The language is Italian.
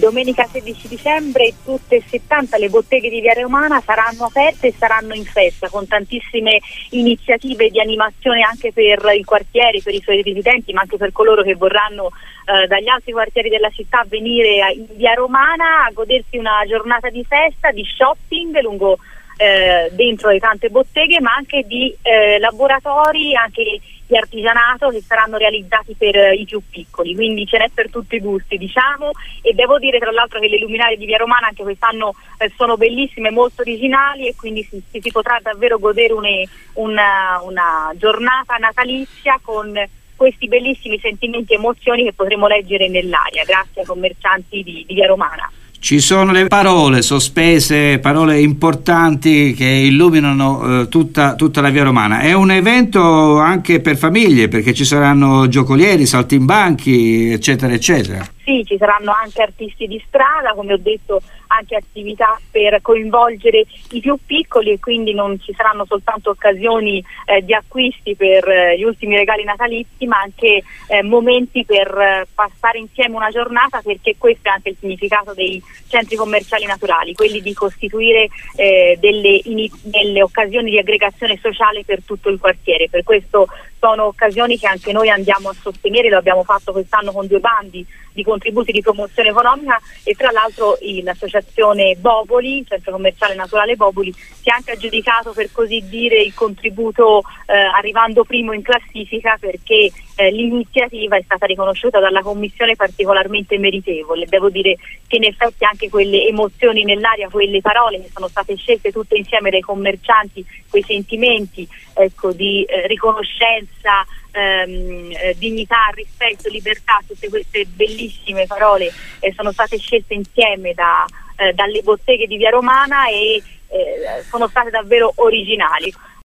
domenica 16 dicembre tutte e 70 le botteghe di Via Romana saranno aperte e saranno in festa, con tantissime iniziative di animazione anche per il quartiere, per i suoi residenti, ma anche per coloro che vorranno dagli altri quartieri della città venire in Via Romana a godersi una giornata di festa, di shopping lungo dentro le tante botteghe, ma anche di laboratori, anche di artigianato che saranno realizzati per i più piccoli, quindi ce n'è per tutti i gusti, diciamo. E devo dire tra l'altro che le luminarie di Via Romana anche quest'anno sono bellissime, molto originali, e quindi si potrà davvero godere una giornata natalizia con questi bellissimi sentimenti e emozioni che potremo leggere nell'aria grazie ai commercianti di Via Romana. Ci sono le parole sospese, parole importanti che illuminano tutta la Via Romana. È un evento anche per famiglie, perché ci saranno giocolieri, saltimbanchi, eccetera, eccetera. Sì, ci saranno anche artisti di strada, come ho detto, anche attività per coinvolgere i più piccoli, e quindi non ci saranno soltanto occasioni di acquisti per gli ultimi regali natalizi, ma anche momenti per passare insieme una giornata, perché questo è anche il significato dei centri commerciali naturali, quelli di costituire delle occasioni di aggregazione sociale per tutto il quartiere. Per questo sono occasioni che anche noi andiamo a sostenere, lo abbiamo fatto quest'anno con 2 bandi di contributi di promozione economica, e tra l'altro l'associazione Boboli, il centro commerciale naturale Boboli, si è anche aggiudicato, per così dire, il contributo arrivando primo in classifica, perché l'iniziativa è stata riconosciuta dalla commissione particolarmente meritevole. Devo dire che in effetti anche quelle emozioni nell'aria, quelle parole che sono state scelte tutte insieme dai commercianti, quei sentimenti di riconoscenza, dignità, rispetto, libertà, tutte queste bellissime parole sono state scelte insieme dalle botteghe di Via Romana, e sono state davvero originali.